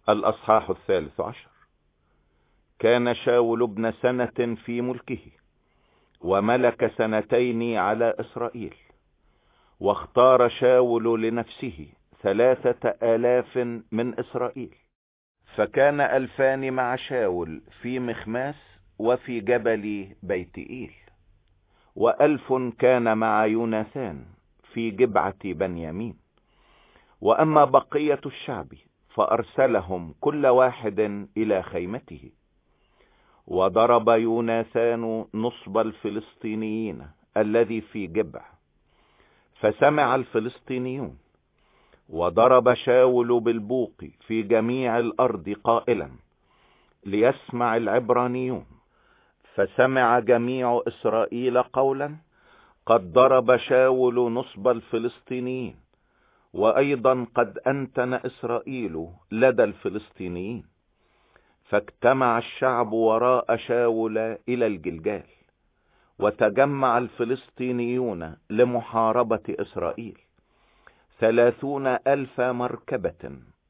الأصحاح 13. كان شاول ابن سنة في ملكه، وملك 2 على إسرائيل. واختار شاول لنفسه 3000 من إسرائيل، فكان 2000 مع شاول في مخماس وفي جبل بيت إيل، و1000 كان مع يوناثان في جبعة بنيامين. وأما بقية الشعب فأرسلهم كل واحد إلى خيمته. وضرب يوناثان نصب الفلسطينيين الذي في جبع، فسمع الفلسطينيون. وضرب شاول بالبوق في جميع الأرض قائلا: ليسمع العبرانيون. فسمع جميع إسرائيل قولا: قد ضرب شاول نصب الفلسطينيين، وأيضا قد أنتن إسرائيل لدى الفلسطينيين. فاجتمع الشعب وراء شاول إلى الجلجال، وتجمع الفلسطينيون لمحاربة إسرائيل 30,000 مركبة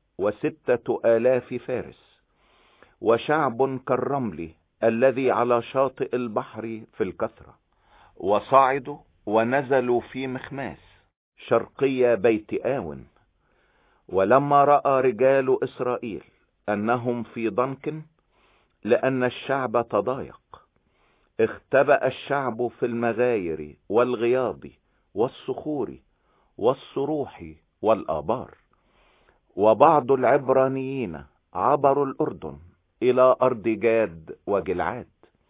6,000 فارس، وشعب كالرمل الذي على شاطئ البحر في الكثرة. وصعدوا ونزلوا في مخماس شرقي بيت آون. ولما رأى رجال إسرائيل أنهم في ضنك، لأن الشعب تضايق، اختبأ الشعب في المغاير والغياض والصخور والصروح والآبار. وبعض العبرانيين عبروا الأردن إلى أرض جاد وجلعاد.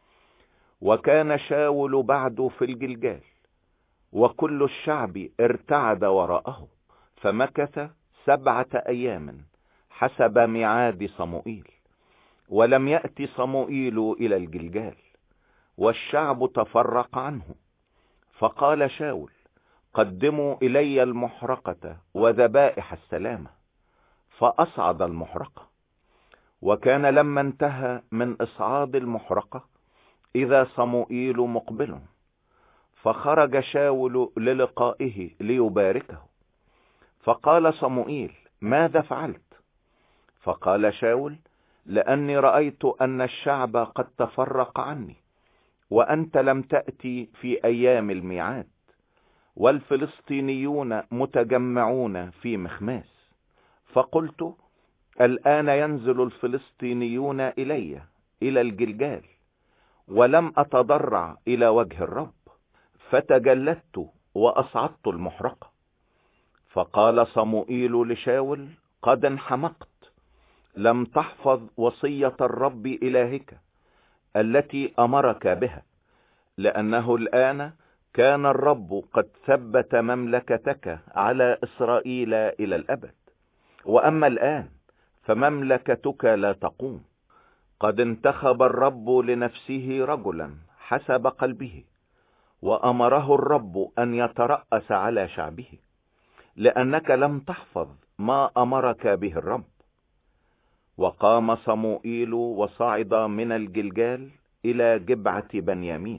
وكان شاول بعد في الجلجال، وكل الشعب ارتعد وراءه، فمكث 7 أيام حسب ميعاد صموئيل. ولم يأتي صموئيل إلى الجلجال، والشعب تفرق عنه. فقال شاول: قدموا إلي المحرقة وذبائح السلامة. فأصعد المحرقة. وكان لما انتهى من إصعاد المحرقة إذا صموئيل مقبل، فخرج شاول للقائه ليباركه. فقال صموئيل: ماذا فعلت؟ فقال شاول: لأني رأيت أن الشعب قد تفرق عني، وأنت لم تأتي في أيام الميعاد، والفلسطينيون متجمعون في مخماس. فقلت: الآن ينزل الفلسطينيون إلي إلى الجلجال، ولم أتضرع إلى وجه الرب، فتجلدت وأصعدت المحرقة. فقال صموئيل لشاول: قد انحمقت، لم تحفظ وصية الرب إلهك التي أمرك بها، لأنه الآن كان الرب قد ثبت مملكتك على إسرائيل إلى الأبد. وأما الآن فمملكتك لا تقوم. قد انتخب الرب لنفسه رجلا حسب قلبه، وأمره الرب أن يترأس على شعبه، لأنك لم تحفظ ما أمرك به الرب. وقام صموئيل وصعد من الجلجال إلى جبعة بنيامين.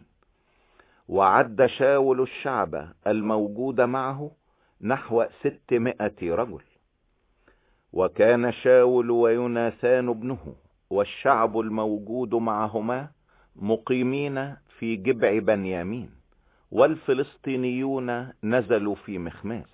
وعد شاول الشعب الموجود معه نحو 600 رجل. وكان شاول ويوناثان ابنه والشعب الموجود معهما مقيمين في جبع بنيامين، والفلسطينيون نزلوا في مخماس.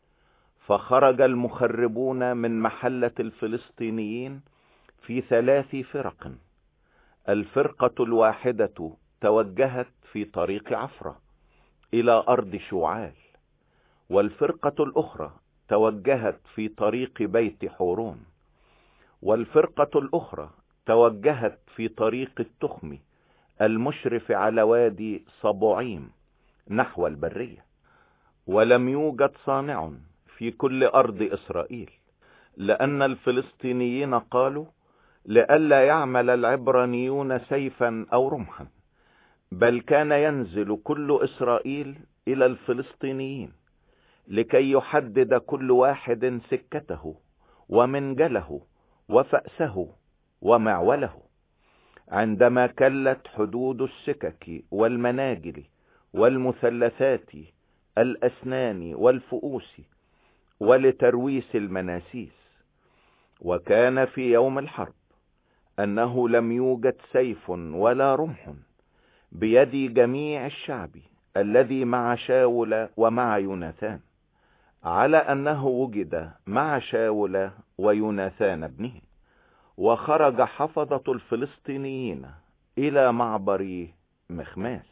فخرج المخربون من محلة الفلسطينيين في 3 فرق. الفرقة الواحدة توجهت في طريق عفرة إلى أرض شوعال، والفرقة الأخرى توجهت في طريق بيت حورون، والفرقة الأخرى توجهت في طريق التخم المشرف على وادي صبوعيم نحو البرية. ولم يوجد صانع في كل أرض إسرائيل، لأن الفلسطينيين قالوا: لئلا يعمل العبرانيون سيفا أو رمحا. بل كان ينزل كل إسرائيل إلى الفلسطينيين لكي يحدد كل واحد سكته ومنجله وفأسه ومعوله. عندما كلت حدود السكك والمناجل والمثلثات الأسنان والفؤوس ولترويس المناسيس. وكان في يوم الحرب أنه لم يوجد سيف ولا رمح بيد جميع الشعب الذي مع شاول ومع يوناثان، على أنه وجد مع شاول ويوناثان ابنه. وخرج حفظة الفلسطينيين إلى معبر مخماس.